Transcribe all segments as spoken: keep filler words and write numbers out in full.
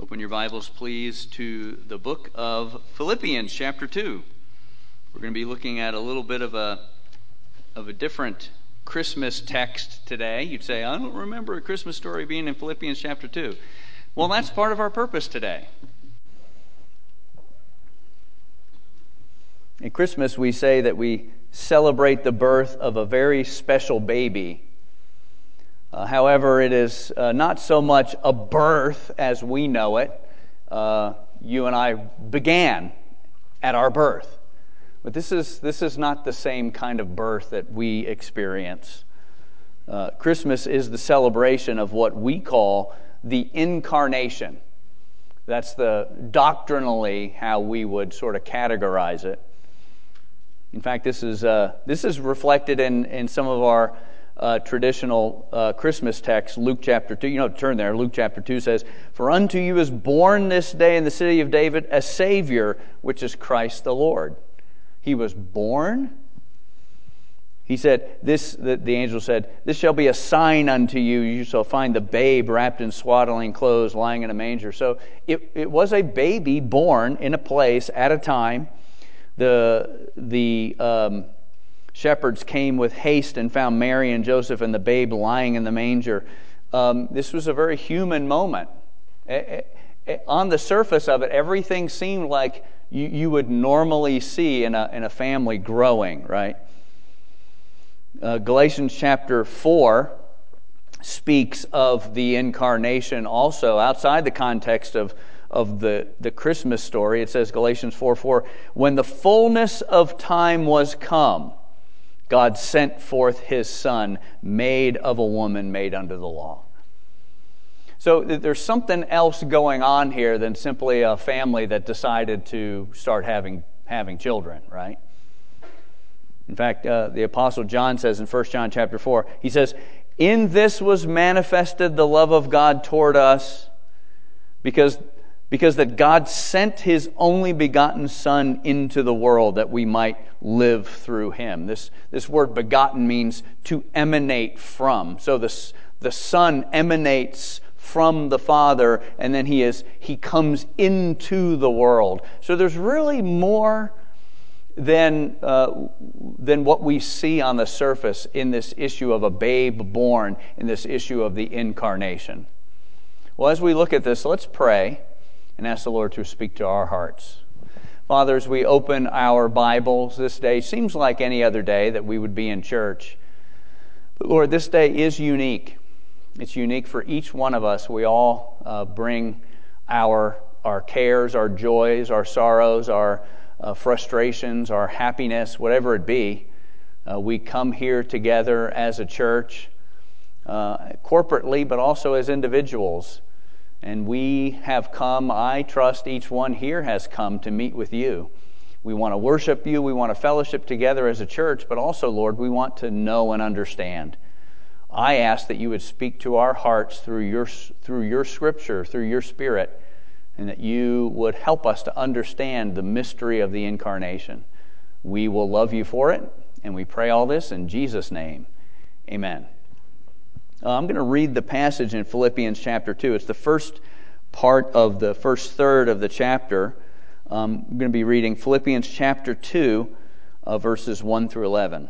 Open your Bibles, please, to the book of Philippians, chapter two. We're going to be looking at a little bit of a of a different Christmas text today. You'd say, I don't remember a Christmas story being in Philippians chapter two. Well, that's part of our purpose today. At Christmas, we say that we celebrate the birth of a very special baby. Uh, however, it is uh, not so much a birth as we know it. Uh, you and I began at our birth. But this is this is not the same kind of birth that we experience. Uh, Christmas is the celebration of what we call the incarnation. That's the doctrinally how we would sort of categorize it. In fact, this is uh, this is reflected in, in some of our Uh, traditional uh, Christmas text, Luke chapter two. You know, turn there. Luke chapter two says, "For unto you is born this day in the city of David a Savior, which is Christ the Lord." He was born. He said, "This." The, the angel said, "This shall be a sign unto you. You shall find the babe wrapped in swaddling clothes, lying in a manger." So it, it was a baby born in a place at a time. The the um, Shepherds came with haste and found Mary and Joseph and the babe lying in the manger. Um, this was a very human moment. It, it, on the surface of it, everything seemed like you, you would normally see in a, in a family growing, right? Uh, Galatians chapter four speaks of the incarnation also outside the context of, of the, the Christmas story. It says, Galatians four four, "When the fullness of time was come, God sent forth His Son, made of a woman, made under the law." So there's something else going on here than simply a family that decided to start having having children, right? In fact, uh, the Apostle John says in First John chapter four, he says, "In this was manifested the love of God toward us, because Because that God sent His only begotten Son into the world that we might live through Him." This, this word begotten means to emanate from. So the, the Son emanates from the Father, and then he is he comes into the world. So there's really more than, uh, than what we see on the surface in this issue of a babe born, in this issue of the incarnation. Well, as we look at this, let's pray and ask the Lord to speak to our hearts. Father, as we open our Bibles this day, seems like any other day that we would be in church. But Lord, this day is unique. It's unique for each one of us. We all uh, bring our, our cares, our joys, our sorrows, our uh, frustrations, our happiness, whatever it be. Uh, we come here together as a church, uh, corporately, but also as individuals. And we have come, I trust each one here has come to meet with you. We want to worship you, we want to fellowship together as a church, but also, Lord, we want to know and understand. I ask that you would speak to our hearts through your, through your scripture, through your Spirit, and that you would help us to understand the mystery of the incarnation. We will love you for it, and we pray all this in Jesus' name. Amen. Uh, I'm going to read the passage in Philippians chapter two. It's the first part of the first third of the chapter. Um, I'm going to be reading Philippians chapter two, uh, verses one through eleven.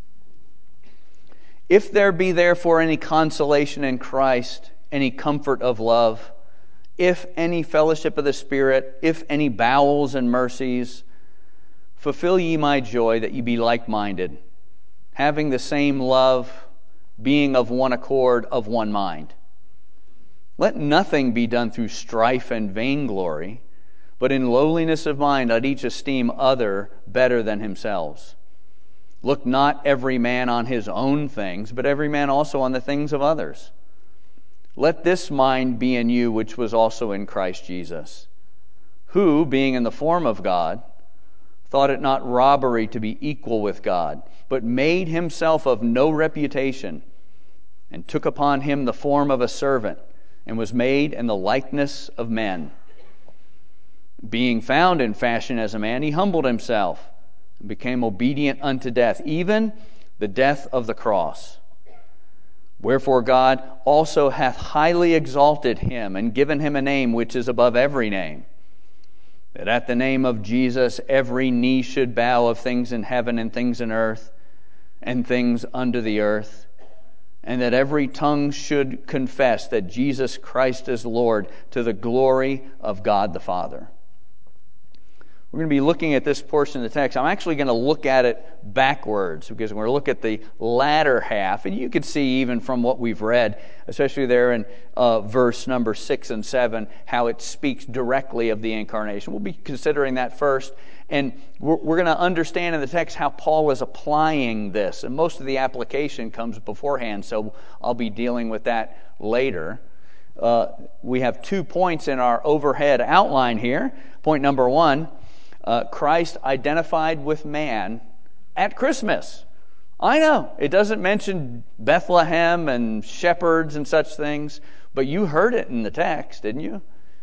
"If there be therefore any consolation in Christ, any comfort of love, if any fellowship of the Spirit, if any bowels and mercies, fulfill ye my joy, that ye be like-minded, having the same love, being of one accord, of one mind. Let nothing be done through strife and vainglory, but in lowliness of mind let each esteem other better than himself. Look not every man on his own things, but every man also on the things of others. Let this mind be in you, which was also in Christ Jesus, who, being in the form of God, thought it not robbery to be equal with God, but made himself of no reputation, and took upon him the form of a servant, and was made in the likeness of men. Being found in fashion as a man, he humbled himself, and became obedient unto death, even the death of the cross. Wherefore God also hath highly exalted him, and given him a name which is above every name, that at the name of Jesus every knee should bow, of things in heaven and things in earth and things under the earth, and that every tongue should confess that Jesus Christ is Lord, to the glory of God the Father. We're going to be looking at this portion of the text. I'm actually going to look at it backwards, because we're going to look at the latter half. And you can see even from what we've read, especially there in uh, verse number six and seven, how it speaks directly of the incarnation. We'll be considering that first. And we're, we're going to understand in the text how Paul was applying this. And most of the application comes beforehand, so I'll be dealing with that later. Uh, we have two points in our overhead outline here. Point number one, Uh, Christ identified with man at Christmas. I know, it doesn't mention Bethlehem and shepherds and such things, but you heard it in the text, didn't you?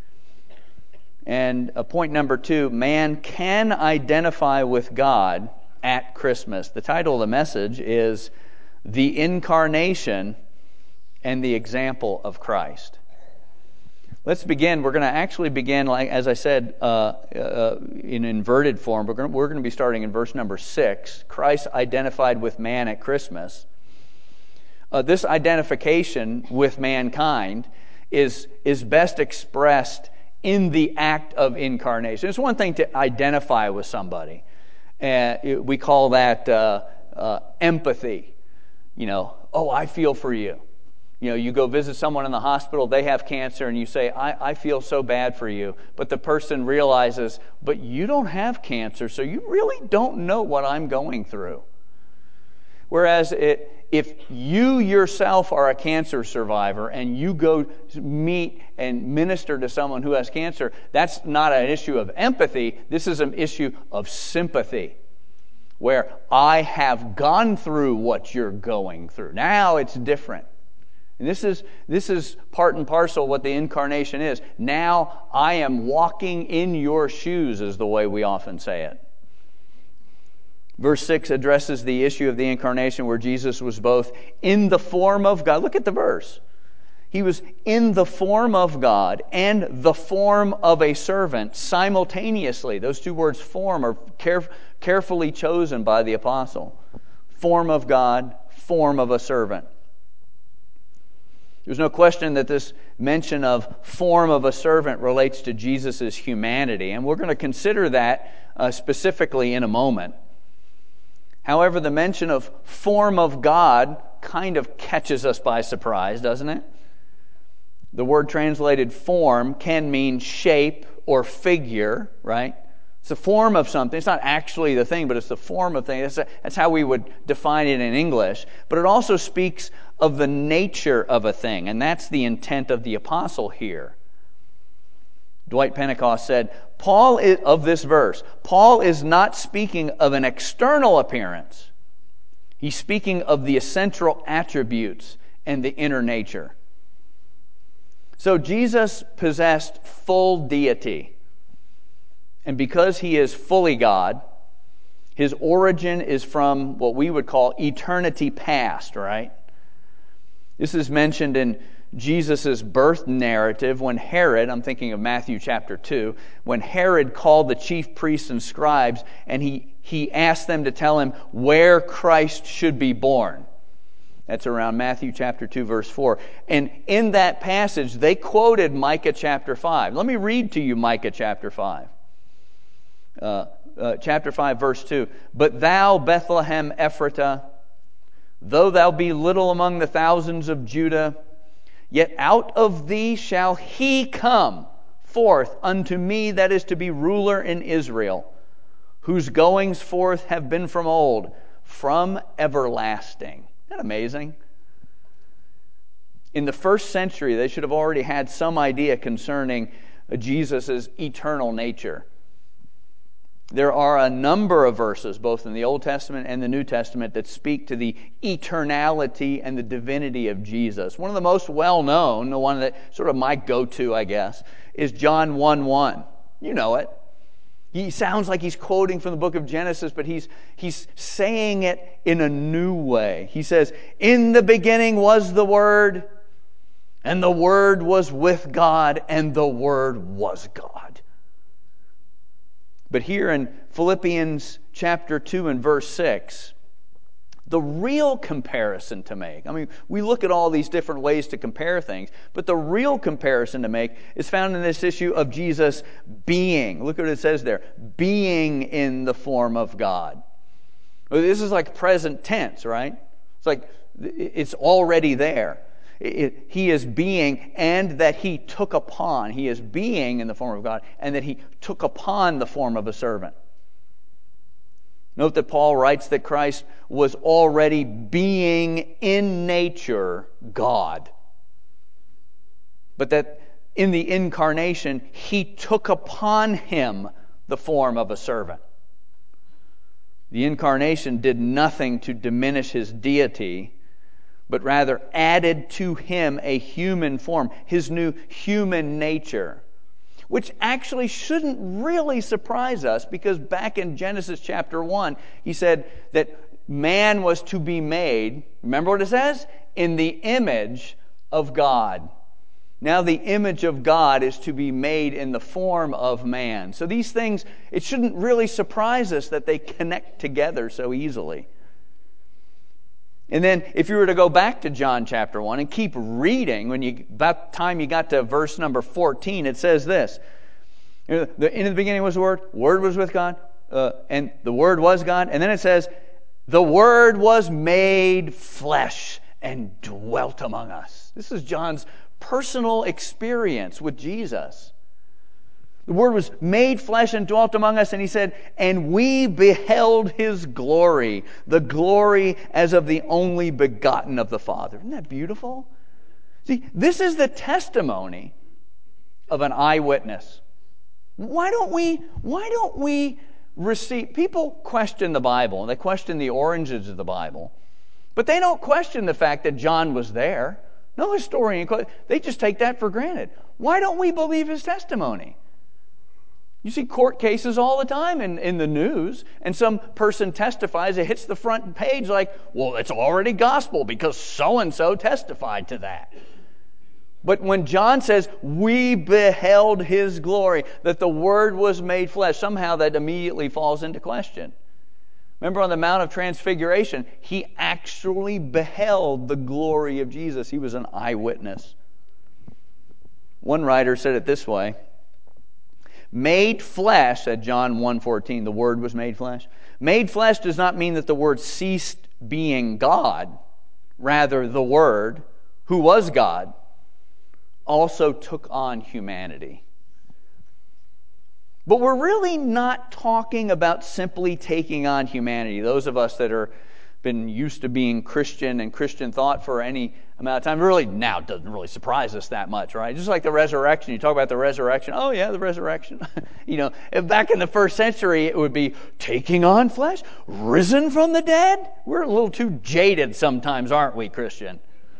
And uh, point number two, man can identify with God at Christmas. The title of the message is The Incarnation and the Example of Christ. Let's begin. We're going to actually begin, like as I said, uh, uh, in inverted form. We're going, to, we're going to be starting in verse number six. Christ identified with man at Christmas. Uh, this identification with mankind is, is best expressed in the act of incarnation. It's one thing to identify with somebody. Uh, we call that uh, uh, empathy. You know, oh, I feel for you. You know, you go visit someone in the hospital, they have cancer, and you say, I, I feel so bad for you. But the person realizes, but you don't have cancer, so you really don't know what I'm going through. Whereas it, if you yourself are a cancer survivor and you go meet and minister to someone who has cancer, that's not an issue of empathy. This is an issue of sympathy, where I have gone through what you're going through. Now it's different. And this is this is part and parcel what the incarnation is. Now I am walking in your shoes, is the way we often say it. Verse six addresses the issue of the incarnation, where Jesus was both in the form of God. Look at the verse. He was in the form of God and the form of a servant simultaneously. Those two words, form, are care, carefully chosen by the apostle. Form of God, form of a servant. There's no question that this mention of form of a servant relates to Jesus' humanity, and we're going to consider that uh, specifically in a moment. However, the mention of form of God kind of catches us by surprise, doesn't it? The word translated form can mean shape or figure, right? It's the form of something. It's not actually the thing, but it's the form of things. That's, that's how we would define it in English. But it also speaks of the nature of a thing, and that's the intent of the apostle here. Dwight Pentecost said, Paul is, of this verse, Paul is not speaking of an external appearance. He's speaking of the essential attributes and the inner nature. So Jesus possessed full deity. And because he is fully God, his origin is from what we would call eternity past, right? This is mentioned in Jesus' birth narrative when Herod, I'm thinking of Matthew chapter two, when Herod called the chief priests and scribes, and he, he asked them to tell him where Christ should be born. That's around Matthew chapter two, verse four. And in that passage, they quoted Micah chapter five. Let me read to you Micah chapter five. Uh, uh, chapter five, verse two. But thou, Bethlehem Ephratah, though thou be little among the thousands of Judah, yet out of thee shall he come forth unto me that is to be ruler in Israel, whose goings forth have been from old, from everlasting. Isn't that amazing? In the first century, they should have already had some idea concerning Jesus' eternal nature. There are a number of verses, both in the Old Testament and the New Testament, that speak to the eternality and the divinity of Jesus. One of the most well-known, the one that sort of my go-to, I guess, is John one one. You know it. He sounds like he's quoting from the book of Genesis, but he's, he's saying it in a new way. He says, "In the beginning was the Word, and the Word was with God, and the Word was God." But here in Philippians chapter two and verse six, the real comparison to make, I mean, we look at all these different ways to compare things, but the real comparison to make is found in this issue of Jesus being. Look what it says there, being in the form of God. This is like present tense, right? It's like it's already there. It, it, he is being, and that he took upon. He is being in the form of God, and that he took upon the form of a servant. Note that Paul writes that Christ was already being in nature God. But that in the incarnation, he took upon him the form of a servant. The incarnation did nothing to diminish his deity, but rather added to him a human form, his new human nature. Which actually shouldn't really surprise us, because back in Genesis chapter one, he said that man was to be made, remember what it says? In the image of God. Now the image of God is to be made in the form of man. So these things, it shouldn't really surprise us that they connect together so easily. And then if you were to go back to John chapter one and keep reading, when you about the time you got to verse number fourteen, it says this. In the beginning was the Word, Word was with God, uh, and the Word was God. And then it says, the Word was made flesh and dwelt among us. This is John's personal experience with Jesus. The Word was made flesh and dwelt among us, and he said, and we beheld his glory, the glory as of the only begotten of the Father. Isn't that beautiful? See, this is the testimony of an eyewitness. Why don't we, why don't we receive, people question the Bible, and they question the origins of the Bible, but they don't question the fact that John was there. No historian, they just take that for granted. Why don't we believe his testimony? You see court cases all the time in, in the news, and some person testifies, it hits the front page like, well, it's already gospel because so-and-so testified to that. But when John says, we beheld his glory, that the Word was made flesh, somehow that immediately falls into question. Remember on the Mount of Transfiguration, he actually beheld the glory of Jesus. He was an eyewitness. One writer said it this way, made flesh, at John one fourteen, the Word was made flesh. Made flesh does not mean that the Word ceased being God. Rather, the Word, who was God, also took on humanity. But we're really not talking about simply taking on humanity. Those of us that are been used to being Christian and Christian thought for any amount of time, really now doesn't really surprise us that much, right? Just like the resurrection. You talk about the resurrection. Oh yeah, the resurrection. you know, if back in the first century, it would be taking on flesh, risen from the dead. We're a little too jaded sometimes, aren't we, Christian?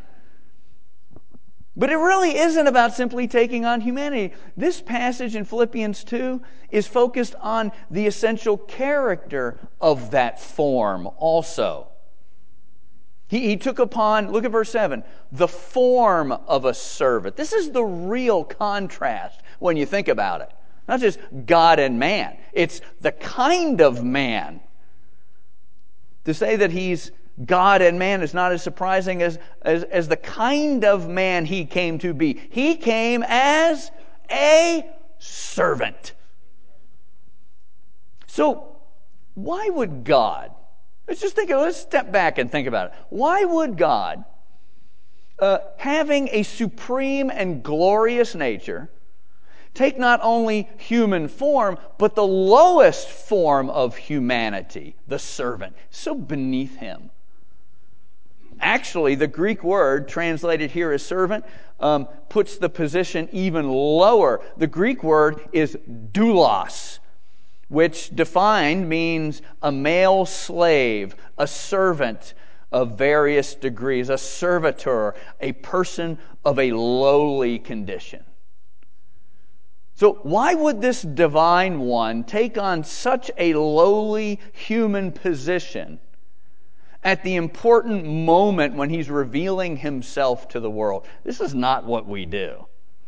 But it really isn't about simply taking on humanity. This passage in Philippians two is focused on the essential character of that form also. He, he took upon, look at verse seven, the form of a servant. This is the real contrast when you think about it. Not just God and man. It's the kind of man. To say that he's God and man is not as surprising as, as, as the kind of man he came to be. He came as a servant. So, why would God, let's just think, let's step back and think about it. Why would God, uh, having a supreme and glorious nature, take not only human form, but the lowest form of humanity, the servant, so beneath him? Actually, the Greek word translated here as servant um, puts the position even lower. The Greek word is doulos, which defined means a male slave, a servant of various degrees, a servitor, a person of a lowly condition. So why would this divine one take on such a lowly human position at the important moment when he's revealing himself to the world? This is not what we do.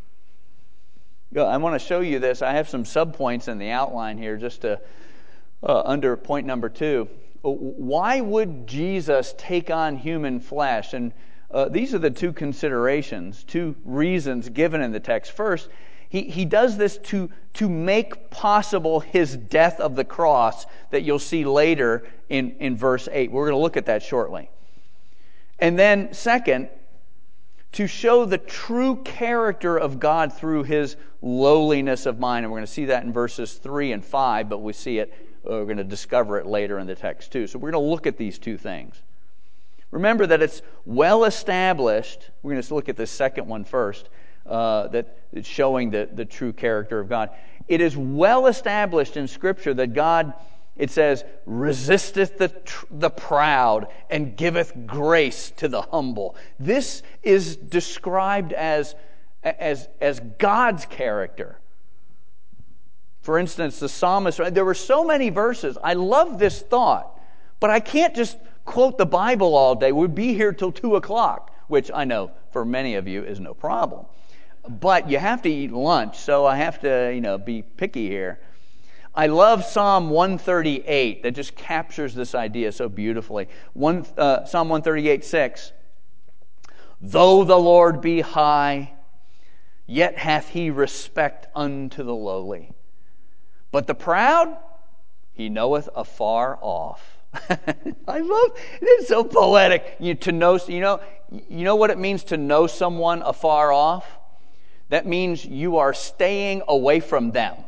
I want to show you this. I have some subpoints in the outline here just to uh, under point number two. Why would Jesus take on human flesh? And uh, these are the two considerations, two reasons given in the text. First, he, he does this to, to make possible his death of the cross that you'll see later in, in verse eight. We're going to look at that shortly. And then second, to show the true character of God through his lowliness of mind. And we're going to see that in verses three and five, but we see it, uh, we're going to discover it later in the text too. So we're going to look at these two things. Remember that it's well established. We're going to look at the second one first, uh, that it's showing the, the true character of God. It is well established in Scripture that God, it says, resisteth the, tr- the proud and giveth grace to the humble. This is described as, as, as God's character. For instance, the psalmist, there were so many verses. I love this thought, but I can't just quote the Bible all day. We'd be here till two o'clock, which I know for many of you is no problem. But you have to eat lunch, so I have to, you know, be picky here. I love Psalm one thirty-eight that just captures this idea so beautifully. One, uh, Psalm one thirty-eight, six. Though the Lord be high, yet hath he respect unto the lowly. But the proud, he knoweth afar off. I love it. It's so poetic. You to know, you know, you know what it means to know someone afar off? That means you are staying away from them.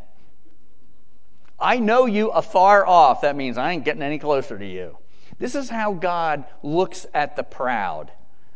I know you afar off. That means I ain't getting any closer to you. This is how God looks at the proud.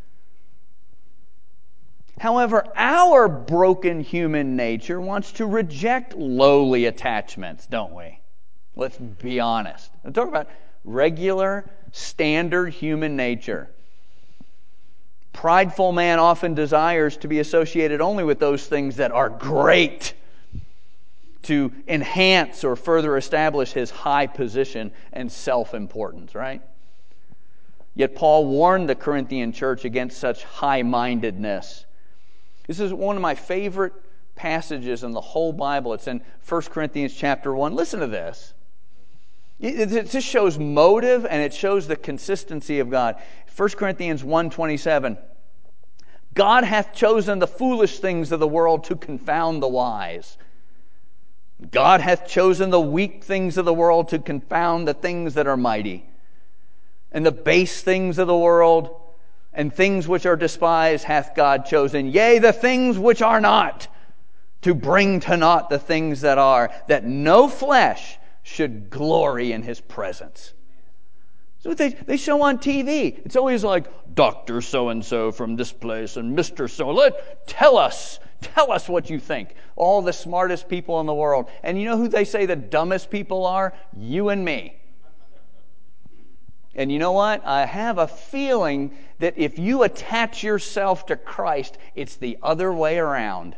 However, our broken human nature wants to reject lowly attachments, don't we? Let's be honest. I'm talking about regular, standard human nature. Prideful man often desires to be associated only with those things that are great, to enhance or further establish his high position and self-importance, right? Yet Paul warned the Corinthian church against such high-mindedness. This is one of my favorite passages in the whole Bible. It's in First Corinthians chapter one. Listen to this. It just shows motive and it shows the consistency of God. First Corinthians one twenty-seven. God hath chosen the foolish things of the world to confound the wise. God hath chosen the weak things of the world to confound the things that are mighty. And the base things of the world and things which are despised hath God chosen. Yea, the things which are not, to bring to naught the things that are, that no flesh should glory in his presence. So what they, they show on T V. It's always like, Doctor so-and-so from this place and Mister so. Let tell us, tell us what you think. All the smartest people in the world. And you know who they say the dumbest people are? You and me. And you know what? I have a feeling that if you attach yourself to Christ, it's the other way around.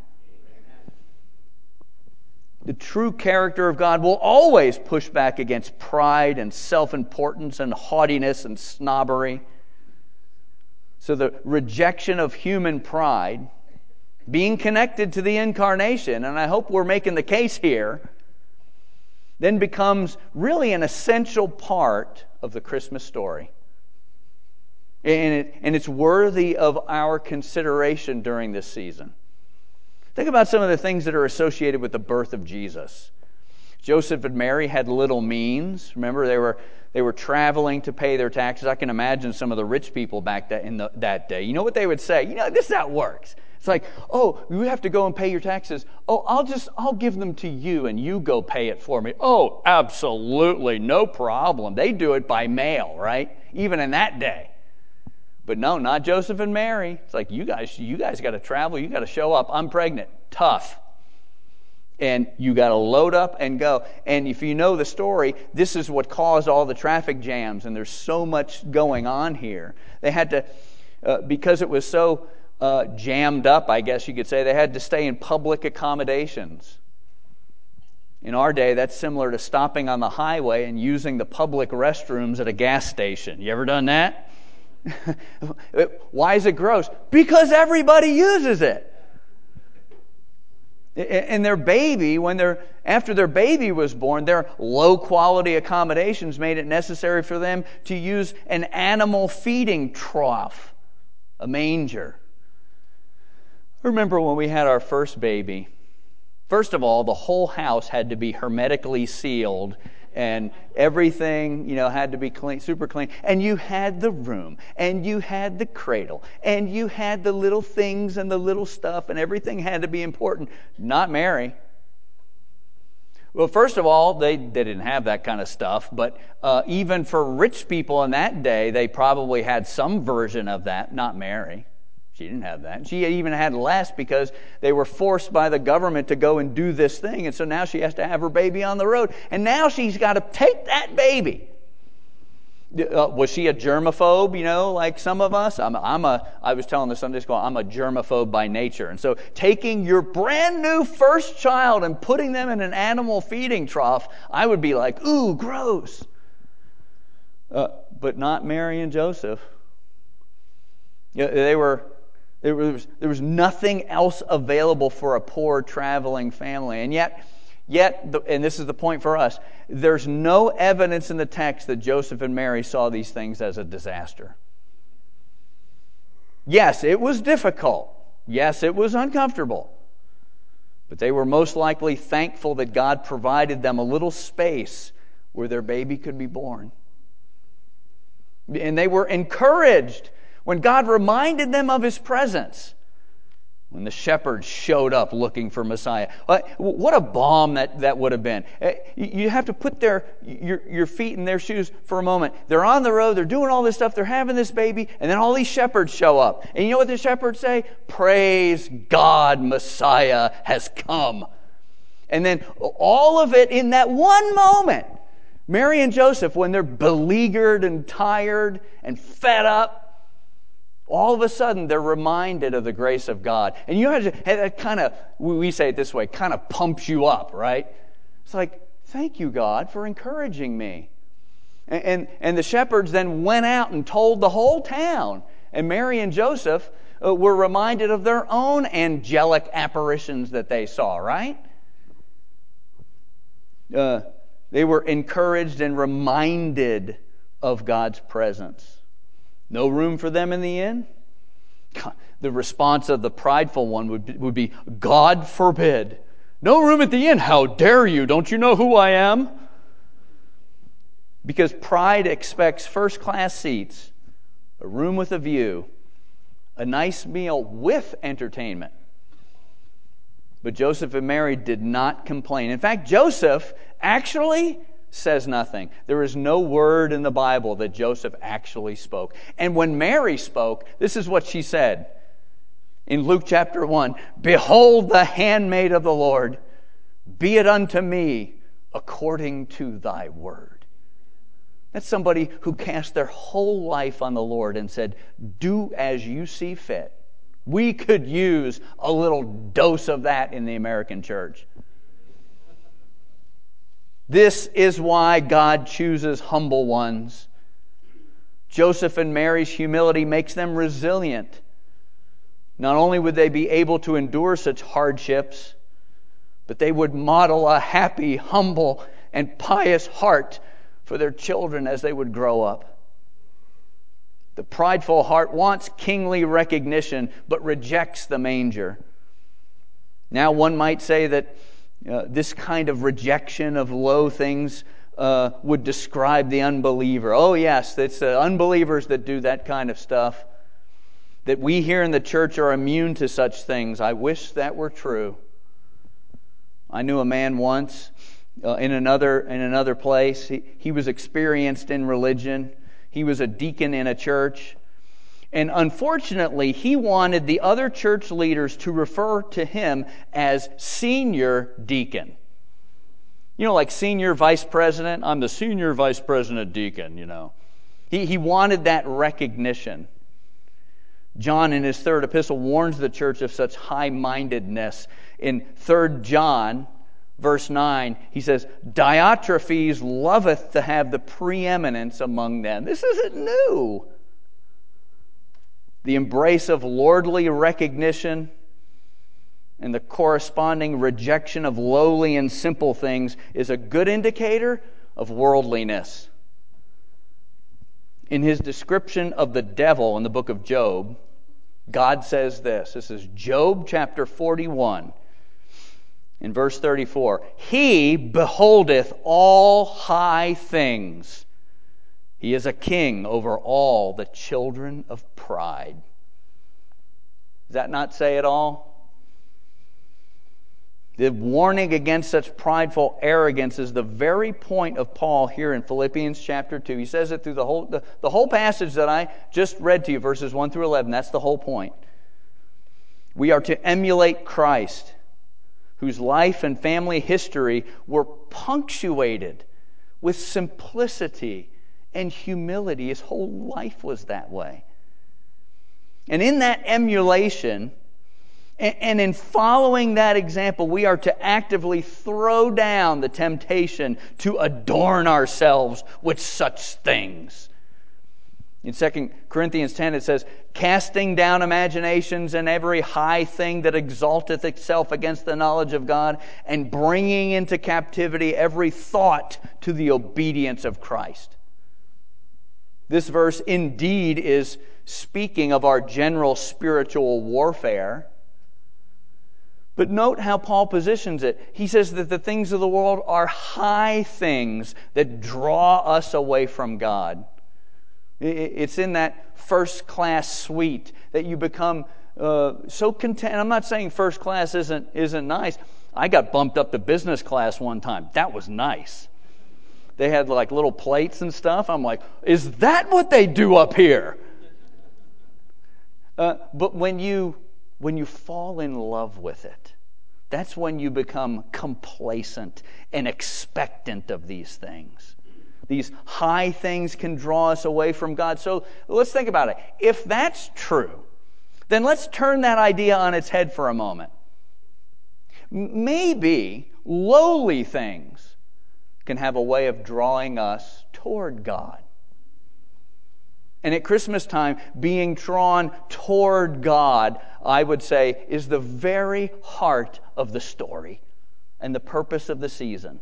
The true character of God will always push back against pride and self-importance and haughtiness and snobbery. So the rejection of human pride, being connected to the incarnation, and I hope we're making the case here, then becomes really an essential part of the Christmas story. And, it, and it's worthy of our consideration during this season. Think about some of the things that are associated with the birth of Jesus. Joseph and Mary had little means. Remember, they were they were traveling to pay their taxes. I can imagine some of the rich people back that in the, that day. You know what they would say? You know, this is how it works. It's like, oh, you have to go and pay your taxes. Oh, I'll just, I'll give them to you and you go pay it for me. Oh, absolutely, no problem. They do it by mail, right? Even in that day. But no, not Joseph and Mary. It's like, you guys, you guys got to travel. You got to show up. I'm pregnant. Tough. And you got to load up and go. And if you know the story, this is what caused all the traffic jams. And there's so much going on here. They had to, uh, because it was so uh, jammed up, I guess you could say, they had to stay in public accommodations. In our day, that's similar to stopping on the highway and using the public restrooms at a gas station. You ever done that? Why is it gross? Because everybody uses it. And their baby, when they're after their baby was born, their low-quality accommodations made it necessary for them to use an animal feeding trough, a manger. I remember when we had our first baby. First of all, the whole house had to be hermetically sealed, and everything, you know, had to be clean, super clean. And you had the room, and you had the cradle, and you had the little things and the little stuff, and everything had to be important. Not Mary. Well, first of all, they, they didn't have that kind of stuff, but uh, even for rich people in that day, they probably had some version of that. Not Mary. She didn't have that. She even had less because they were forced by the government to go and do this thing. And so now she has to have her baby on the road. And now she's got to take that baby. Uh, was she a germaphobe, you know, like some of us? I'm, I'm a, I was telling the Sunday school, I'm a germaphobe by nature. And so taking your brand new first child and putting them in an animal feeding trough, I would be like, ooh, gross. Uh, but not Mary and Joseph. Yeah, they were... There was, there was nothing else available for a poor traveling family. And yet, yet, and this is the point for us, there's no evidence in the text that Joseph and Mary saw these things as a disaster. Yes, it was difficult. Yes, it was uncomfortable. But they were most likely thankful that God provided them a little space where their baby could be born. And they were encouraged when God reminded them of His presence, when the shepherds showed up looking for Messiah. What a balm that, that would have been. You have to put their your, your feet in their shoes for a moment. They're on the road, they're doing all this stuff, they're having this baby, and then all these shepherds show up. And you know what the shepherds say? Praise God, Messiah has come. And then all of it in that one moment. Mary and Joseph, when they're beleaguered and tired and fed up, all of a sudden, they're reminded of the grace of God. And you know, that kind of, we say it this way, kind of pumps you up, right? It's like, thank you, God, for encouraging me. And, and, and the shepherds then went out and told the whole town. And Mary and Joseph uh, were reminded of their own angelic apparitions that they saw, right? Uh, they were encouraged and reminded of God's presence. No room for them in the inn? The response of the prideful one would be, would be, God forbid. No room at the inn? How dare you? Don't you know who I am? Because pride expects first-class seats, a room with a view, a nice meal with entertainment. But Joseph and Mary did not complain. In fact, Joseph actually says nothing. There is no word in the Bible that Joseph actually spoke. And when Mary spoke, this is what she said. In Luke chapter one, behold the handmaid of the Lord, be it unto me according to thy word. That's somebody who cast their whole life on the Lord and said, do as you see fit. We could use a little dose of that in the American church. This is why God chooses humble ones. Joseph and Mary's humility makes them resilient. Not only would they be able to endure such hardships, but they would model a happy, humble, and pious heart for their children as they would grow up. The prideful heart wants kingly recognition, but rejects the manger. Now one might say that Uh, this kind of rejection of low things uh, would describe the unbeliever. Oh yes, it's the unbelievers that do that kind of stuff. That we here in the church are immune to such things. I wish that were true. I knew a man once uh, in another in another place. He, he was experienced in religion. He was a deacon in a church. And unfortunately, he wanted the other church leaders to refer to him as senior deacon. You know, like senior vice president. I'm the senior vice president deacon, you know. He, he wanted that recognition. John, in his third epistle, warns the church of such high-mindedness. In Third John, Verse nine, he says, Diotrephes loveth to have the preeminence among them. This isn't new. The embrace of lordly recognition and the corresponding rejection of lowly and simple things is a good indicator of worldliness. In his description of the devil in the book of Job, God says this. This is Job chapter forty-one. In verse thirty-four, He beholdeth all high things. He is a king over all the children of pride. Does that not say it all? The warning against such prideful arrogance is the very point of Paul here in Philippians chapter two. He says it through the whole, the, the whole passage that I just read to you, verses one through eleven. That's the whole point. We are to emulate Christ, whose life and family history were punctuated with simplicity and humility. His whole life was that way. And in that emulation, and in following that example, we are to actively throw down the temptation to adorn ourselves with such things. In Second Corinthians ten, it says, casting down imaginations and every high thing that exalteth itself against the knowledge of God, and bringing into captivity every thought to the obedience of Christ. This verse indeed is speaking of our general spiritual warfare. But note how Paul positions it. He says that the things of the world are high things that draw us away from God. It's in that first class suite that you become uh, so content. I'm not saying first class isn't isn't nice. I got bumped up to business class one time. That was nice. They had like little plates and stuff. I'm like, is that what they do up here? Uh, but when you when you fall in love with it, that's when you become complacent and expectant of these things. These high things can draw us away from God. So let's think about it. If that's true, then let's turn that idea on its head for a moment. Maybe lowly things can have a way of drawing us toward God. And at Christmas time, being drawn toward God, I would say, is the very heart of the story and the purpose of the season.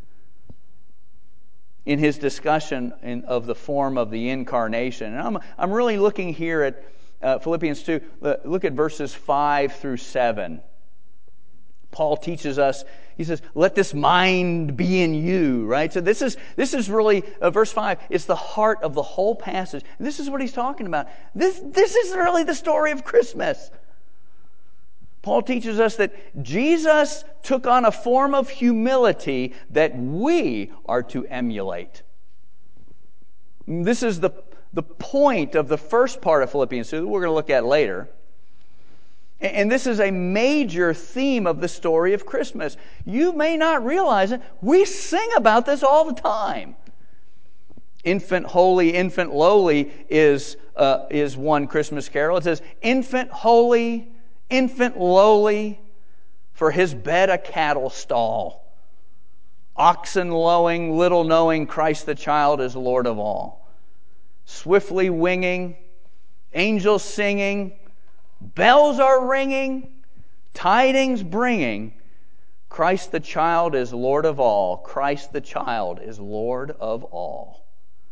In his discussion in, of the form of the incarnation, and I'm, I'm really looking here at uh, Philippians two, look at verses five through seven. Paul teaches us, he says, let this mind be in you, right? So this is this is really, uh, verse five, it's the heart of the whole passage. And this is what he's talking about. This, this is really the story of Christmas. Paul teaches us that Jesus took on a form of humility that we are to emulate. This is the, the point of the first part of Philippians two that we're going to look at later. And this is a major theme of the story of Christmas. You may not realize it. We sing about this all the time. Infant holy, infant lowly is, uh, is one Christmas carol. It says, infant holy, infant lowly, for his bed a cattle stall. Oxen lowing, little knowing, Christ the child is Lord of all. Swiftly winging, angels singing, bells are ringing, tidings bringing, Christ the child is Lord of all. Christ the child is Lord of all.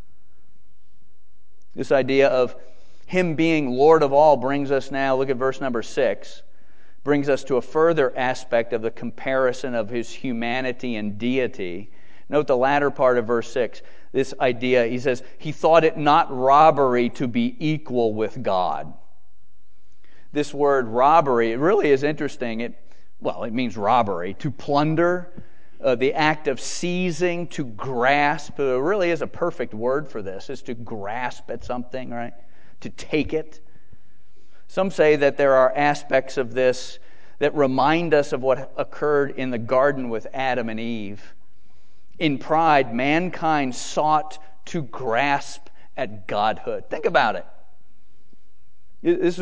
This idea of Him being Lord of all brings us now, look at verse number six, brings us to a further aspect of the comparison of His humanity and deity. Note the latter part of verse six. This idea, he says, He thought it not robbery to be equal with God. This word robbery, it really is interesting. It, well, it means robbery, to plunder, uh, the act of seizing, to grasp. It really is a perfect word for this, is to grasp at something, right? To take it. Some say that there are aspects of this that remind us of what occurred in the garden with Adam and Eve. In pride, mankind sought to grasp at godhood. Think about it. This was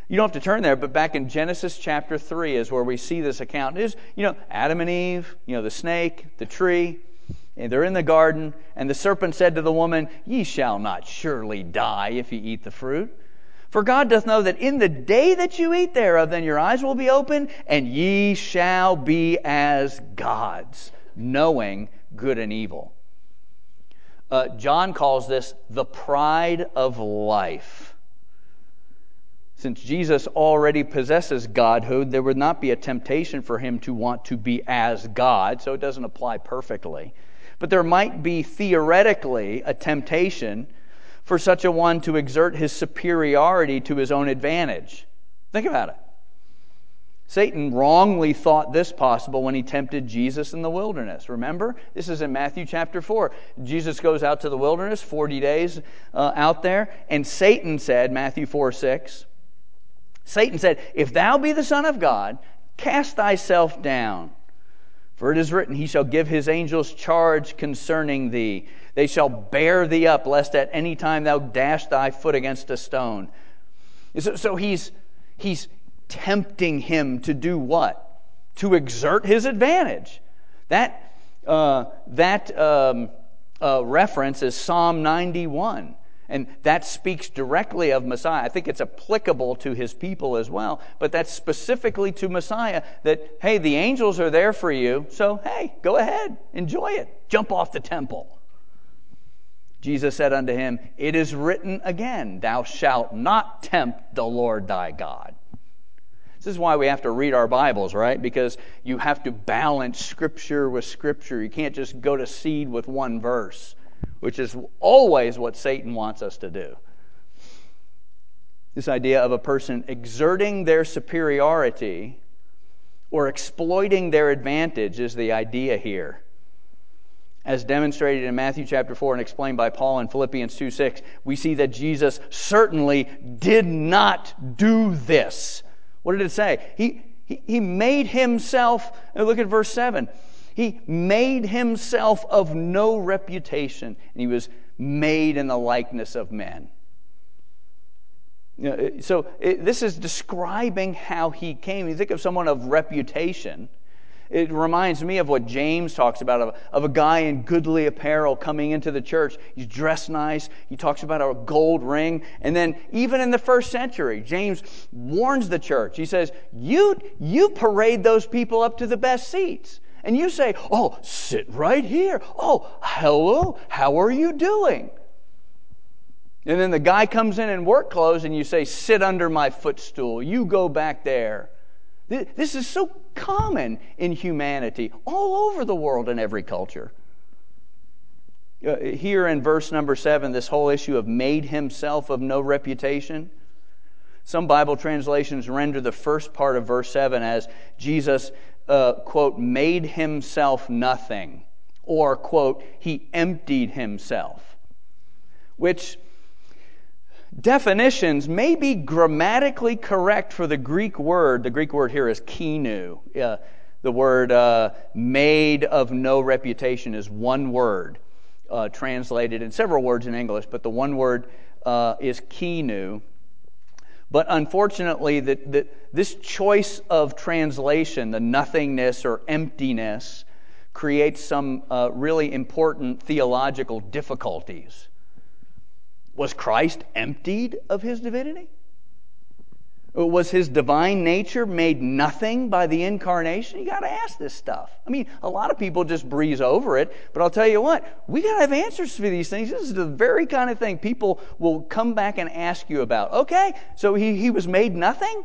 You don't have to turn there, but back in Genesis chapter three is where we see this account. It is, you know, Adam and Eve, you know, the snake, the tree, and they're in the garden, and the serpent said to the woman, "Ye shall not surely die if ye eat the fruit. For God doth know that in the day that you eat thereof, then your eyes will be opened, and ye shall be as gods, knowing good and evil." Uh, John calls this the pride of life. Since Jesus already possesses godhood, there would not be a temptation for him to want to be as God, so it doesn't apply perfectly. But there might be theoretically a temptation for such a one to exert his superiority to his own advantage. Think about it. Satan wrongly thought this possible when he tempted Jesus in the wilderness. Remember? This is in Matthew chapter four. Jesus goes out to the wilderness, forty days uh, out there, and Satan said, Matthew four six, Satan said, "If thou be the Son of God, cast thyself down. For it is written, He shall give His angels charge concerning thee. They shall bear thee up, lest at any time thou dash thy foot against a stone." So, so he's, he's tempting him to do what? To exert his advantage. That, uh, that um, uh, reference is Psalm ninety-one. And that speaks directly of Messiah. I think it's applicable to his people as well. But that's specifically to Messiah that, hey, the angels are there for you. So, hey, go ahead. Enjoy it. Jump off the temple. Jesus said unto him, "It is written again, thou shalt not tempt the Lord thy God." This is why we have to read our Bibles, right? Because you have to balance Scripture with Scripture. You can't just go to seed with one verse, which is always what Satan wants us to do. This idea of a person exerting their superiority or exploiting their advantage is the idea here. As demonstrated in Matthew chapter four and explained by Paul in Philippians two six, we see that Jesus certainly did not do this. What did it say? He, he, he made himself, look at verse seven, he made himself of no reputation, and he was made in the likeness of men. You know, so it, this is describing how he came. You think of someone of reputation. It reminds me of what James talks about, of, of a guy in goodly apparel coming into the church. He's dressed nice. He talks about a gold ring. And then even in the first century, James warns the church. He says, you, you parade those people up to the best seats. And you say, "Oh, sit right here. Oh, hello, how are you doing?" And then the guy comes in in work clothes and you say, "Sit under my footstool. You go back there." This is so common in humanity, all over the world in every culture. Uh, here in verse number seven, this whole issue of made himself of no reputation. Some Bible translations render the first part of verse seven as Jesus, uh, quote, made himself nothing, or, quote, he emptied himself, which definitions may be grammatically correct for the Greek word. The Greek word here is kinu. Uh, the word uh, made of no reputation is one word, uh, translated in several words in English, but the one word uh, is kinu. But unfortunately, the, the, this choice of translation, the nothingness or emptiness, creates some uh, really important theological difficulties. Was Christ emptied of his divinity? Was his divine nature made nothing by the incarnation? You got to ask this stuff. I mean, a lot of people just breeze over it, but I'll tell you what, we got to have answers for these things. This is the very kind of thing people will come back and ask you about. Okay, so he, he was made nothing?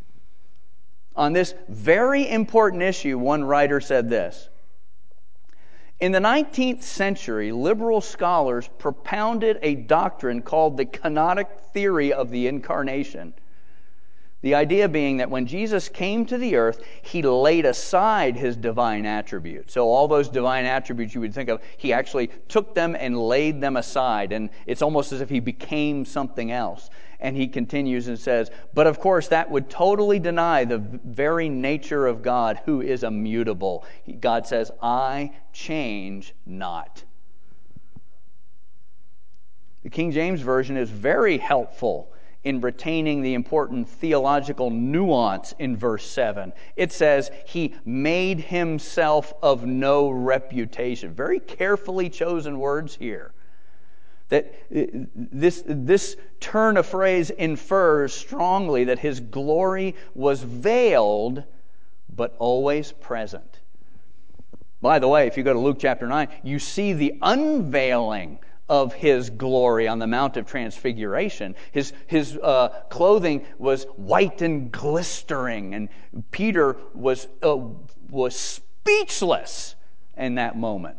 On this very important issue, one writer said this: in the nineteenth century, liberal scholars propounded a doctrine called the kenotic theory of the incarnation. The idea being that when Jesus came to the earth, he laid aside his divine attributes. So all those divine attributes you would think of, he actually took them and laid them aside. And it's almost as if he became something else. And he continues and says, but of course that would totally deny the very nature of God, who is immutable. God says, I change not. The King James Version is very helpful in retaining the important theological nuance in verse seven. It says, He made Himself of no reputation. Very carefully chosen words here. That this, this turn of phrase infers strongly that His glory was veiled, but always present. By the way, if you go to Luke chapter nine, you see the unveiling of His glory on the Mount of Transfiguration. His, his uh, clothing was white and glistering, and Peter was, uh, was speechless in that moment.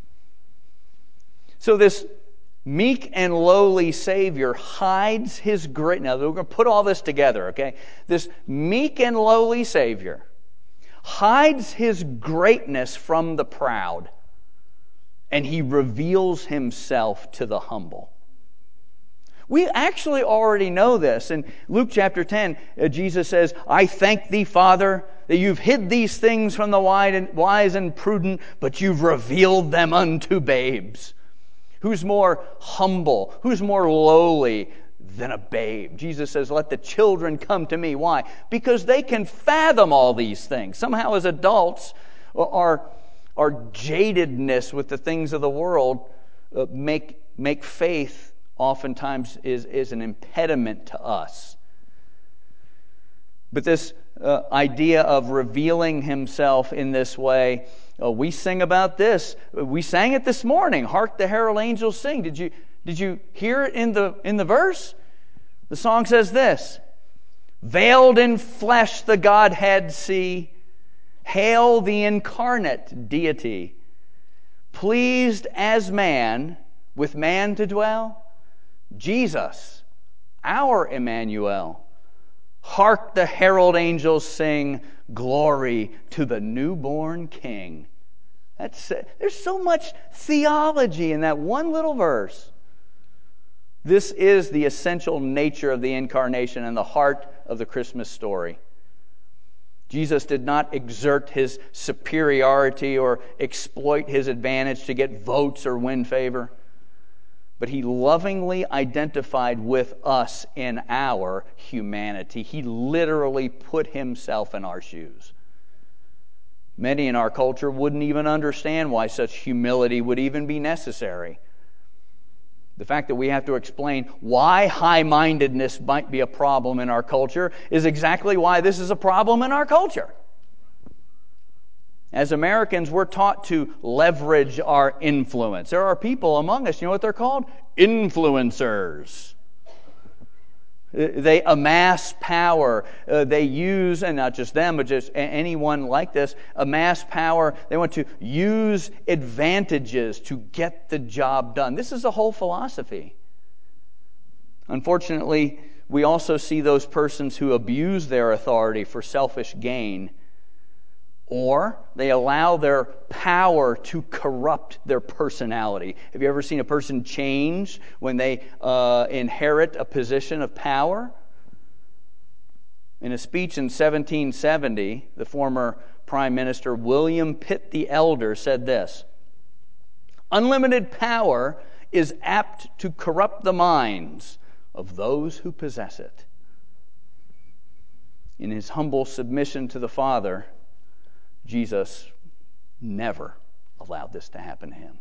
So this meek and lowly Savior hides His great. Now, we're going to put all this together, okay? This meek and lowly Savior hides His greatness from the proud, and He reveals Himself to the humble. We actually already know this. In Luke chapter ten, uh, Jesus says, I thank Thee, Father, that You've hid these things from the wise and prudent, but You've revealed them unto babes. Who's more humble? Who's more lowly than a babe? Jesus says, let the children come to me. Why? Because they can fathom all these things. Somehow as adults, our, our jadedness with the things of the world uh, make, make faith oftentimes is, is an impediment to us. But this uh, idea of revealing Himself in this way, uh, we sing about this. We sang it this morning. Hark the herald angels sing. Did you did you hear it in the in the verse? The song says this: Veiled in flesh the Godhead see, hail the incarnate deity. Pleased as man with man to dwell, Jesus, our Emmanuel. Hark the herald angels sing, glory to the newborn King. That's, there's so much theology in that one little verse. This is the essential nature of the incarnation and the heart of the Christmas story. Jesus did not exert His superiority or exploit His advantage to get votes or win favor, but He lovingly identified with us in our humanity. He literally put Himself in our shoes. Many in our culture wouldn't even understand why such humility would even be necessary. The fact that we have to explain why high-mindedness might be a problem in our culture is exactly why this is a problem in our culture. As Americans, we're taught to leverage our influence. There are people among us, you know what they're called? Influencers. They amass power. Uh, they use, and not just them, but just anyone like this, amass power. They want to use advantages to get the job done. This is a whole philosophy. Unfortunately, we also see those persons who abuse their authority for selfish gain, or they allow their power to corrupt their personality. Have you ever seen a person change when they uh, inherit a position of power? In a speech in seventeen seventy, the former Prime Minister William Pitt the Elder said this: "Unlimited power is apt to corrupt the minds of those who possess it." In His humble submission to the Father, Jesus never allowed this to happen to Him.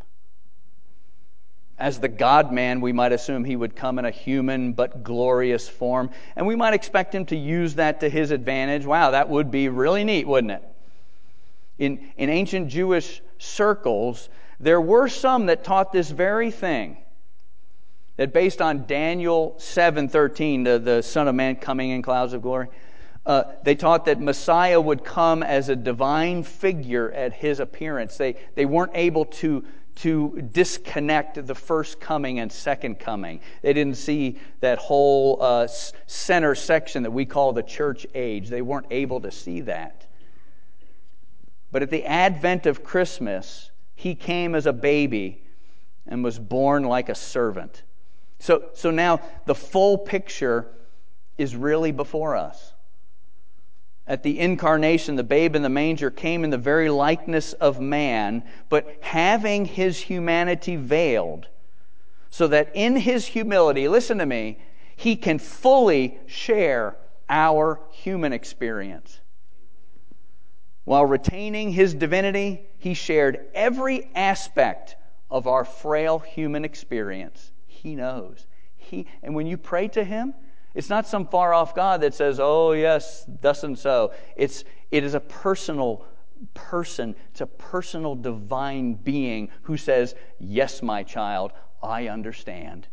As the God-man, we might assume He would come in a human but glorious form, and we might expect Him to use that to His advantage. Wow, that would be really neat, wouldn't it? In, in ancient Jewish circles, there were some that taught this very thing, that based on Daniel seven thirteen, the, the Son of Man coming in clouds of glory, Uh, they taught that Messiah would come as a divine figure at His appearance. They they weren't able to, to disconnect the first coming and second coming. They didn't see that whole uh, center section that we call the church age. They weren't able to see that. But at the advent of Christmas, He came as a baby and was born like a servant. So, so now the full picture is really before us. At the incarnation, the babe in the manger came in the very likeness of man, but having His humanity veiled, so that in His humility, listen to me, He can fully share our human experience. While retaining His divinity, He shared every aspect of our frail human experience. He knows. He, and when you pray to Him, it's not some far-off God that says, oh, yes, thus and so. It's, it is a personal person. It's a personal divine being who says, yes, my child, I understand.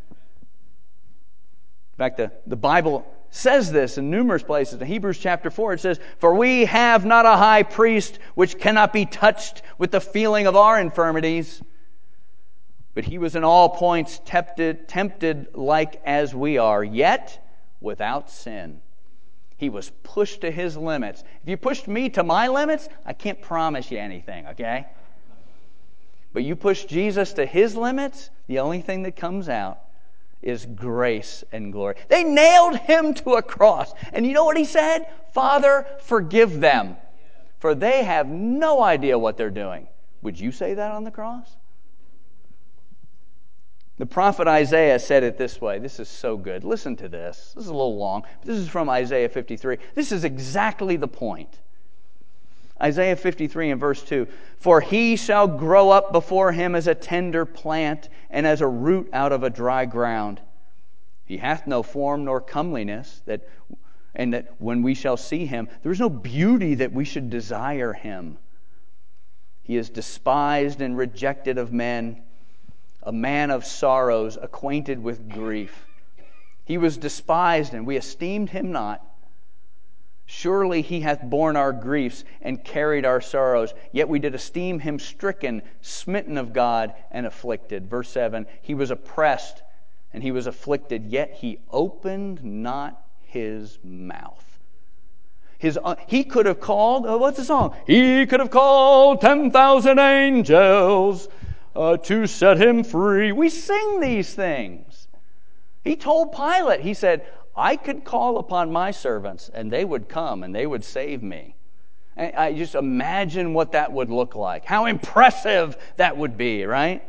In fact, the, the Bible says this in numerous places. In Hebrews chapter four, it says, for we have not a high priest which cannot be touched with the feeling of our infirmities, but He was in all points tempted, tempted like as we are, yet without sin. He was pushed to His limits. If you pushed me to my limits, I can't promise you anything, okay? But you push Jesus to His limits, the only thing that comes out is grace and glory. They nailed Him to a cross. And you know what He said? Father, forgive them, for they have no idea what they're doing. Would you say that on the cross? The prophet Isaiah said it this way. This is so good. Listen to this. This is a little long. But this is from Isaiah fifty-three. This is exactly the point. Isaiah fifty-three and verse two. For he shall grow up before him as a tender plant, and as a root out of a dry ground. He hath no form nor comeliness, that, and that when we shall see him, there is no beauty that we should desire him. He is despised and rejected of men, a man of sorrows, acquainted with grief. He was despised, and we esteemed him not. Surely He hath borne our griefs and carried our sorrows. Yet we did esteem Him stricken, smitten of God, and afflicted. Verse seven, He was oppressed and He was afflicted, yet He opened not His mouth. His, uh, he could have called, uh, what's the song? He could have called ten thousand angels uh, to set Him free. We sing these things. He told Pilate, He said, I could call upon my servants and they would come and they would save me. And I just imagine what that would look like. How impressive that would be, right?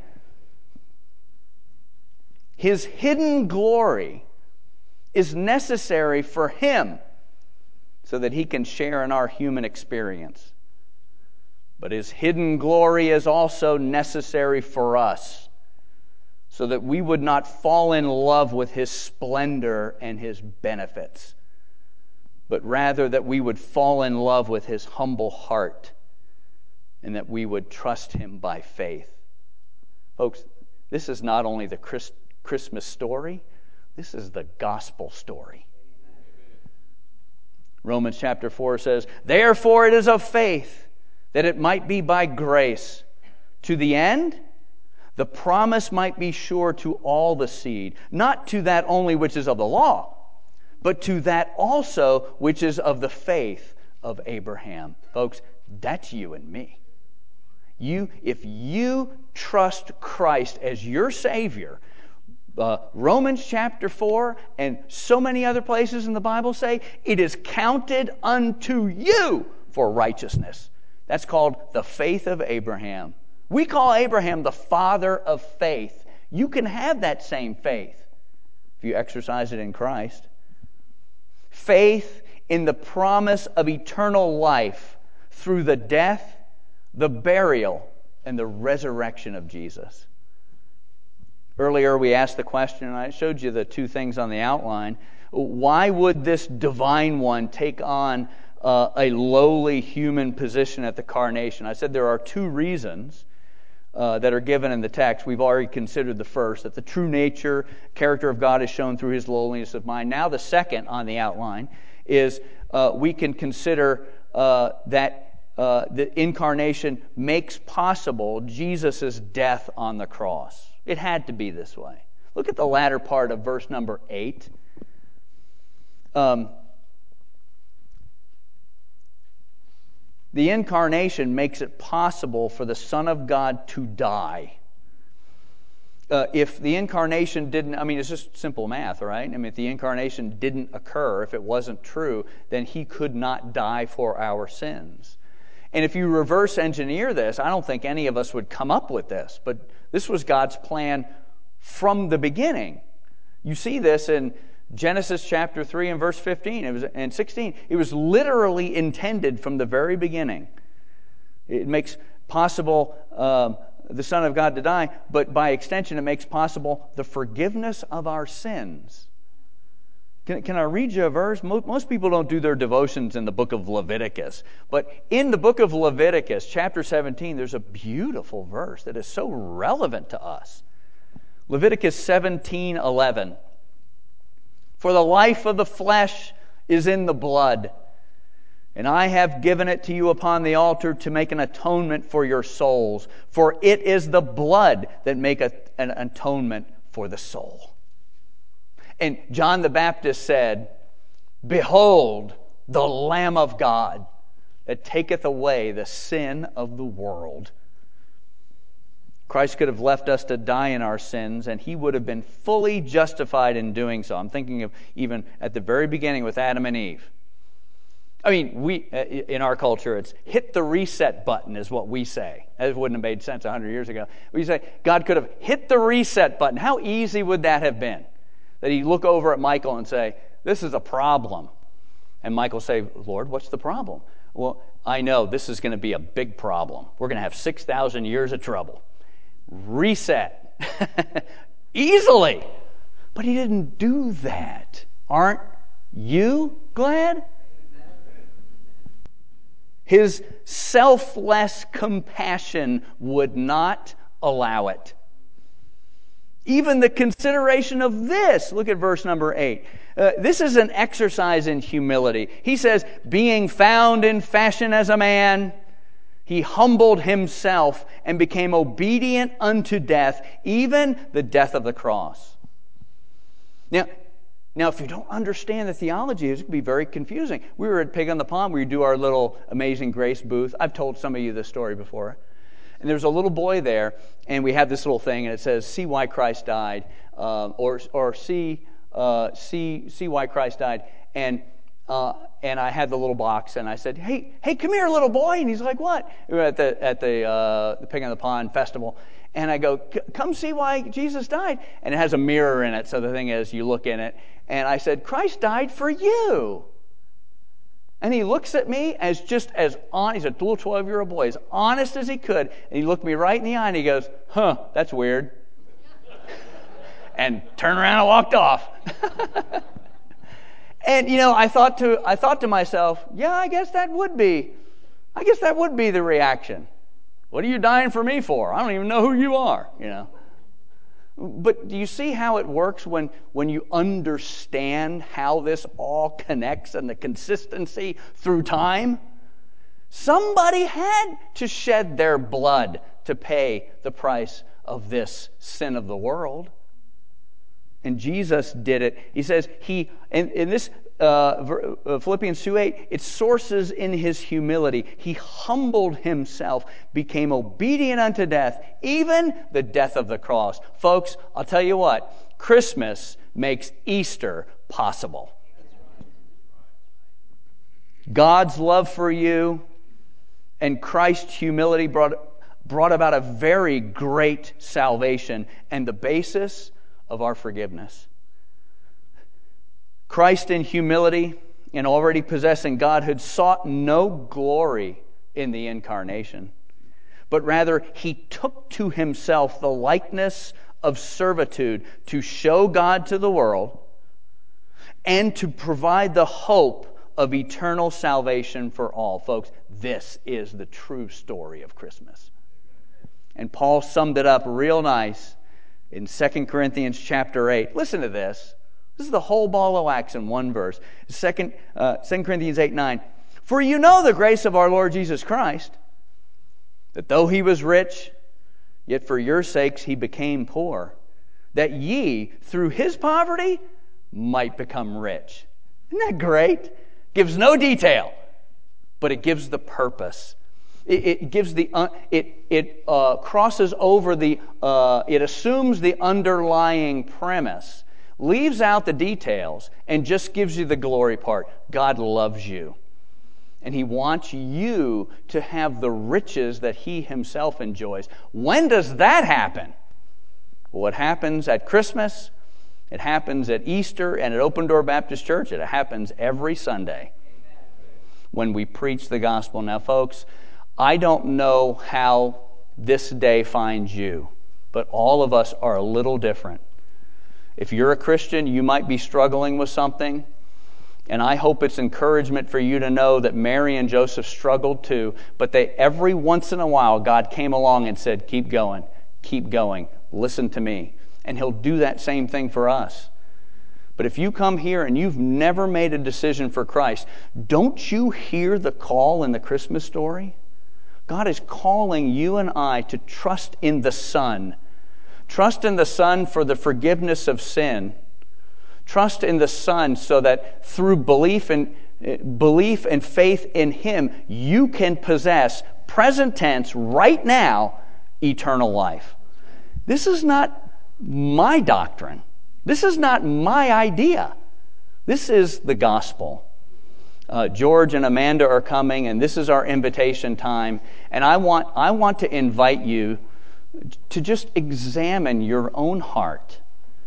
His hidden glory is necessary for Him so that He can share in our human experience. But His hidden glory is also necessary for us, so that we would not fall in love with His splendor and His benefits, but rather that we would fall in love with His humble heart, and that we would trust Him by faith. Folks, this is not only the Christ- Christmas story, this is the gospel story. Romans chapter four says, therefore it is of faith, that it might be by grace, to the end the promise might be sure to all the seed, not to that only which is of the law, but to that also which is of the faith of Abraham. Folks, that's you and me. You, if you trust Christ as your Savior, uh, Romans chapter four and so many other places in the Bible say, it is counted unto you for righteousness. That's called the faith of Abraham. We call Abraham the father of faith. You can have that same faith if you exercise it in Christ. Faith in the promise of eternal life through the death, the burial, and the resurrection of Jesus. Earlier we asked the question, and I showed you the two things on the outline. Why would this divine one take on uh, a lowly human position at the carnation? I said there are two reasons. Uh, that are given in the text. We've already considered the first, that the true nature, character of God is shown through His lowliness of mind. Now the second on the outline is uh, we can consider uh, that uh, the incarnation makes possible Jesus' death on the cross. It had to be this way. Look at the latter part of verse number eight. Um, The incarnation makes it possible for the Son of God to die. Uh, if the incarnation didn't, I mean, it's just simple math, right? I mean, if the incarnation didn't occur, if it wasn't true, then He could not die for our sins. And if you reverse engineer this, I don't think any of us would come up with this, but this was God's plan from the beginning. You see this in Genesis chapter three and verse fifteen it was, and sixteen. It was literally intended from the very beginning. It makes possible um, the Son of God to die, but by extension it makes possible the forgiveness of our sins. Can, can I read you a verse? Most, most people don't do their devotions in the book of Leviticus. But in the book of Leviticus, chapter seventeen, there's a beautiful verse that is so relevant to us. Leviticus seventeen eleven. For the life of the flesh is in the blood, and I have given it to you upon the altar to make an atonement for your souls. For it is the blood that maketh an atonement for the soul. And John the Baptist said, Behold, the Lamb of God that taketh away the sin of the world. Christ could have left us to die in our sins, and He would have been fully justified in doing so. I'm thinking of even at the very beginning with Adam and Eve. I mean, we in our culture, it's hit the reset button is what we say. That wouldn't have made sense one hundred years ago. We say, God could have hit the reset button. How easy would that have been? That He'd look over at Michael and say, this is a problem. And Michael say, Lord, what's the problem? Well, I know this is going to be a big problem. We're going to have six thousand years of trouble. Reset. Easily. But He didn't do that. Aren't you glad? His selfless compassion would not allow it. Even the consideration of this, look at verse number eight. Uh, this is an exercise in humility. He says, being found in fashion as a man, He humbled Himself and became obedient unto death, even the death of the cross. Now, Now, if you don't understand the theology, it can be very confusing. We were at Pig on the Pond where we do our little Amazing Grace booth. I've told some of you this story before. And there's a little boy there, and we have this little thing, and it says, see why Christ died, uh, or or see, uh, see, see why Christ died. And uh, and I had the little box, and I said, hey, hey, come here, little boy. And he's like, what? We were at the, at the, uh, the Pig on the Pond festival. And I go, come see why Jesus died. And it has a mirror in it, so the thing is, you look in it. And I said, Christ died for you. And he looks at me as just as honest, he's a little twelve-year-old boy, as honest as he could. And he looked me right in the eye and he goes, huh, that's weird. And turned around and walked off. And, you know, I thought to I thought to myself, yeah, I guess that would be, I guess that would be the reaction. What are you dying for me for? I don't even know who you are, you know. But do you see how it works when, when you understand how this all connects and the consistency through time? Somebody had to shed their blood to pay the price of this sin of the world. And Jesus did it. He says, he, in, in this uh, Philippians two eight, it sources in His humility. He humbled Himself, became obedient unto death, even the death of the cross. Folks, I'll tell you what, Christmas makes Easter possible. God's love for you and Christ's humility brought, brought about a very great salvation and the basis of our forgiveness. Christ in humility and already possessing Godhood sought no glory in the incarnation, but rather He took to Himself the likeness of servitude to show God to the world and to provide the hope of eternal salvation for all. Folks, this is the true story of Christmas. And Paul summed it up real nice in Second Corinthians chapter eight. Listen to this. This is the whole ball of wax in one verse. Second, uh, Second Corinthians eight nine. For you know the grace of our Lord Jesus Christ, that though He was rich, yet for your sakes He became poor, that ye through His poverty might become rich. Isn't that great? Gives no detail, but it gives the purpose. It, it gives the uh, it it uh, crosses over the uh, it assumes the underlying premise, leaves out the details, and just gives you the glory part. God loves you, and He wants you to have the riches that He Himself enjoys. When does that happen? Well, it happens at Christmas, It happens at Easter and at Open Door Baptist Church. It happens every Sunday when we preach the gospel. Now, folks, I don't know how this day finds you, but all of us are a little different. If you're a Christian, you might be struggling with something, and I hope it's encouragement for you to know that Mary and Joseph struggled too, but they every once in a while, God came along and said, keep going, keep going, listen to me. And He'll do that same thing for us. But if you come here and you've never made a decision for Christ, don't you hear the call in the Christmas story? God is calling you and I to trust in the Son. Trust in the Son for the forgiveness of sin. Trust in the Son so that through belief and belief and faith in Him, you can possess, present tense, right now, eternal life. This is not my doctrine. This is not my idea. This is the gospel. Uh, George and Amanda are coming, and this is our invitation time. And I want I want to invite you to just examine your own heart.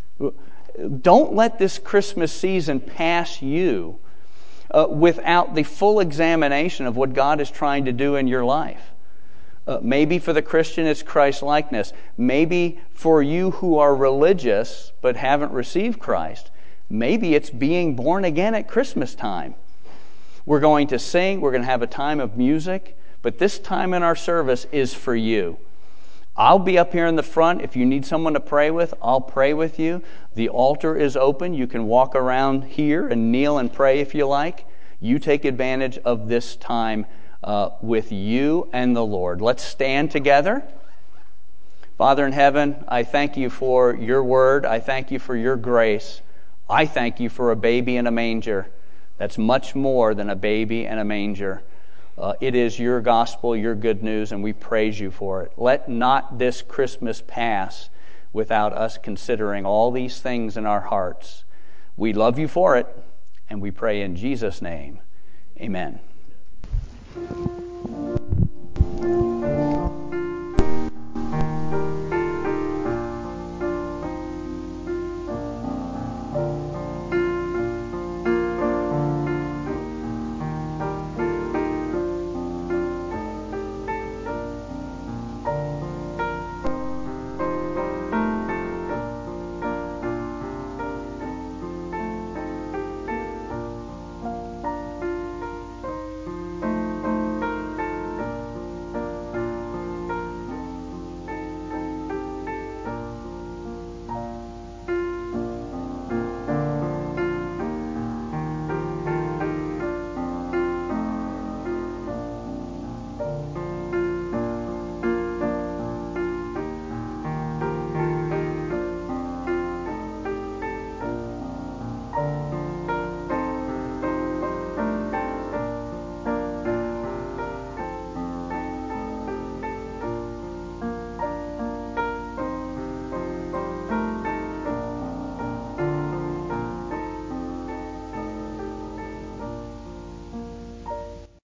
Don't let this Christmas season pass you uh, without the full examination of what God is trying to do in your life. Uh, maybe for the Christian it's Christ-likeness. Maybe for you who are religious but haven't received Christ, maybe it's being born again at Christmas time. We're going to sing, we're going to have a time of music, but this time in our service is for you. I'll be up here in the front. If you need someone to pray with, I'll pray with you. The altar is open. You can walk around here and kneel and pray if you like. You take advantage of this time uh, with you and the Lord. Let's stand together. Father in heaven, I thank you for your word. I thank you for your grace. I thank you for a baby in a manger. That's much more than a baby and a manger. Uh, it is your gospel, your good news, and we praise you for it. Let not this Christmas pass without us considering all these things in our hearts. We love you for it, and we pray in Jesus' name. Amen.